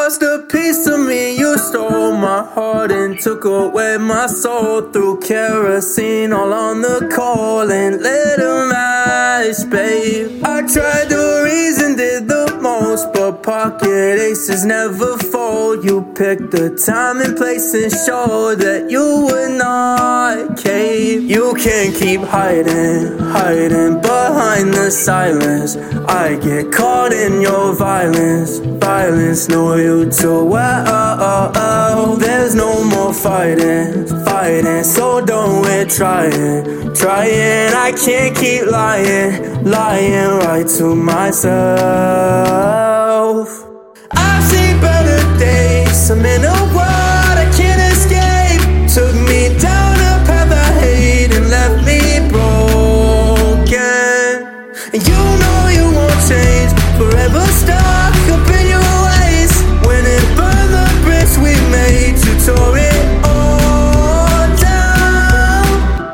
lost a piece of me. You stole my heart and took away my soul. Threw kerosene all on the coal and lit a match, babe. I tried to reason, did the most, but pocket aces never fold. You picked the time and place and showed that you would not cave. You can't keep hiding behind the silence. I get caught in your violence know you too well. There's no more fighting, so don't we're trying. I can't keep lying right to myself. I've seen better days, I'm in a world I can't escape. Took me down a path I hate and left me broken. And you know you won't change, forever stuck up in your ways. When it burned the bridge we made, you tore it all down.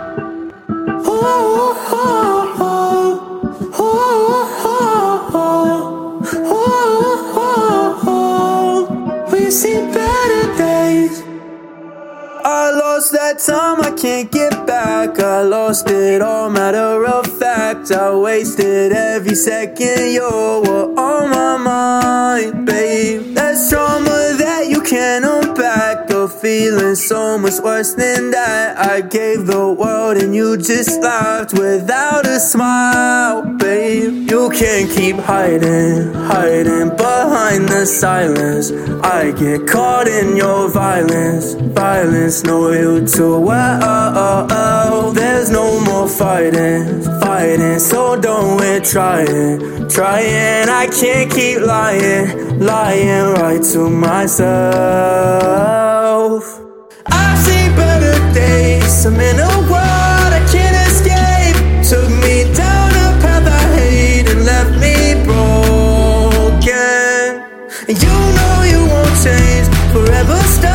We've seen better days. I lost that time, I can't get back. I lost it all, matter of fact. I wasted every second you were on my mind, babe. That's trauma that you can't unpack. A feeling so much worse than that. I gave the world and you just laughed without a smile, babe. You can't keep hiding behind the silence. I get caught in your violence know you too well. There's no more fighting, so don't we're trying. I can't keep lying right to myself. I've seen better days, I'm in a world I can't escape. Took me down a path I hate and left me broken. And you know you won't change, forever stuck